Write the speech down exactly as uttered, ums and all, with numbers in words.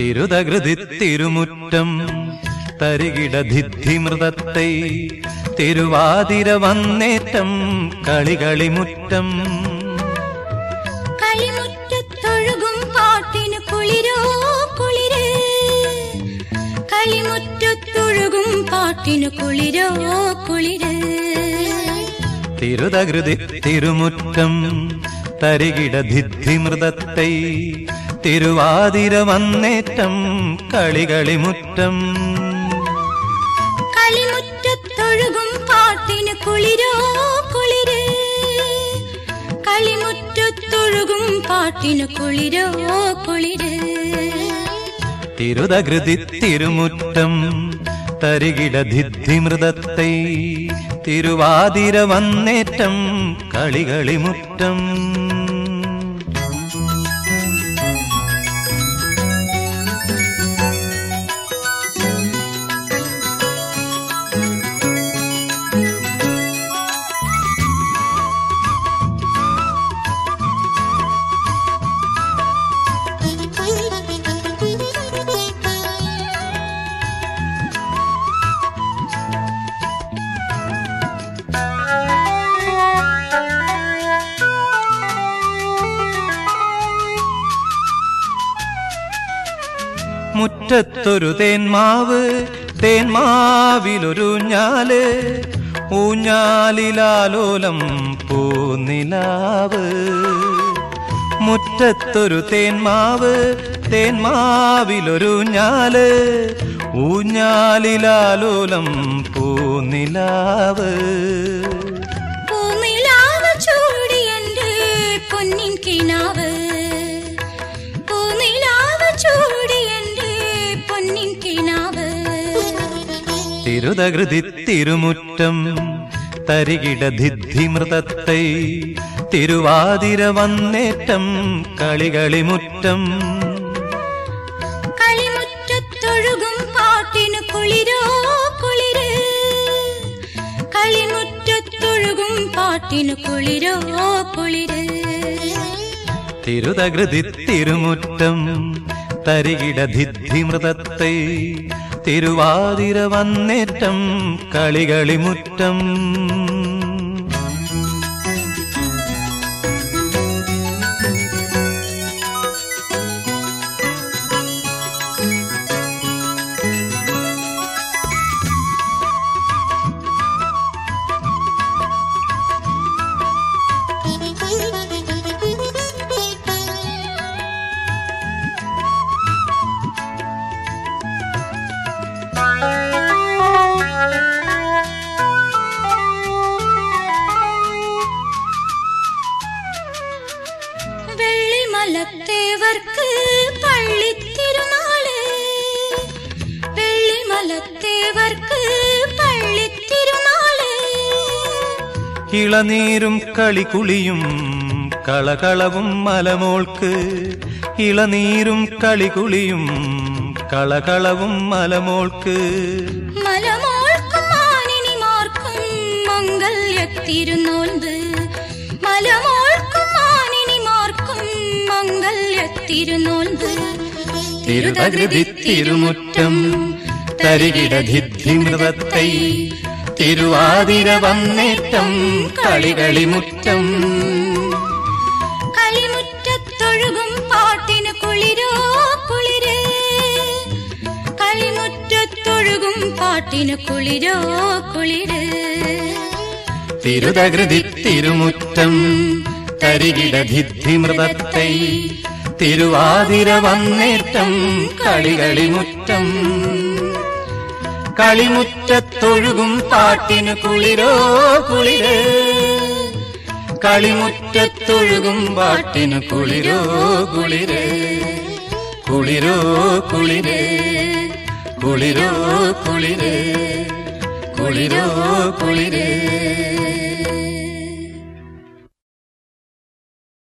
തിരുതകൃതി തിരുമുറ്റം തരികിട ധിദ്ധിമൃതത്തെ തിരുവാതിര വന്നേറ്റം കളികളിമുറ്റം കളിമുറ്റത്തൊഴുകും പാട്ടിന് കുളിരോ കുളിര് കളിമുറ്റത്തൊഴുകും പാട്ടിന് കുളിരോ കുളിര് തിരുതകൃതി തിരുമുറ്റം തരികിട ധിദ്ധിമൃതത്തെ തിരുവാതിര വന്നേറ്റം കളികളിമുറ്റം കളിമുറ്റത്തൊഴുകും പാട്ടിന് കുളിരോ കുളിര് കളിമുറ്റത്തൊഴുകും പാട്ടിന് കുളിരോ കുളിര് തിരുതകൃതി തിരുമുറ്റം തരികിട ധിദ്ധിമൃതത്തെ തിരുവാതിര വന്നേറ്റം കളികളിമുറ്റം മുറ്റത്തൊരു തേന്മാവ് തേന്മാവിലൊരു ഞാല് ഊഞ്ഞാലിലാലോലം പൂനിലാവ് മുറ്റത്തൊരു തേന്മാവ് തേന്മാവിലൊരു ഞാല് ഊഞ്ഞാലിലാലോലം പൂനിലാവ് പൂനിലാവ് ചൂടി എൻ്റെ പൊന്നിൻ കിനാവ് പൂനിലാവ് ചൂടി എൻ്റെ പൊന്നിൻ കിനാവ് തിരുതകൃതി തിരുമുറ്റം തരികിട ധിദ്ധിമൃതത്തെ തിരുവാതിര വന്നേറ്റം കളികളിമുറ്റം കളിമുറ്റത്തൊഴുകും പാട്ടിന് കുളിരോ കുളിര് കളിമുറ്റത്തൊഴുകും പാട്ടിന് കുളിരോ കുളിര് തിരുതകൃതി തിരുമുറ്റം തരികിട ധിദ്ധിമൃതത്തെ തിരുവാതിര വന്നേറ്റം കളികളിമുറ്റം വെള്ളിമലത്തേവർക്ക് പള്ളിത്തിരുനാള് വെള്ളിമലത്തേവർക്ക് പള്ളിത്തിരുനാള് ഇളനീരും കളികുളിയും കളകളവും മലമോൾക്ക് ഇളനീരും കളികുളിയും കളകളവും മലമോൾക്ക് മലമോൾക്കും മാനിനിമാർക്കും മംഗല്യത്തിരുന്നോൻപ് മലമോൾക്കും മാനിനിമാർക്കും മംഗല്യത്തിരുന്നോൻപ് തിരുതകൃതി തിരുമുറ്റം തരികിട ധിദ്ധിമൃതത്തെ തിരുവാതിര വന്നേറ്റം കളികളിമുറ്റം കളിമുറ്റത്തൊഴുകും പാട്ടിന് കുളിരോ കുളിര് കളിമുറ്റത്തൊഴുകും പാട്ടിന് കുളിരോ കുളിര് തിരുതകൃതി തിരുമുറ്റം തരികിട ധിദ്ധിമൃതത്തെ തിരുവാതിര വന്നേറ്റം കളികളിമുറ്റം കളിമുറ്റത്തൊഴുകും പാട്ടിന് കുളിരോ കുളിര് കളിമുറ്റത്തൊഴുകും പാട്ടിന് കുളിരോ കുളിര് കുളിരോ കുളിര് കുളിരോ കുളിര് കുളിരോ കുളിര്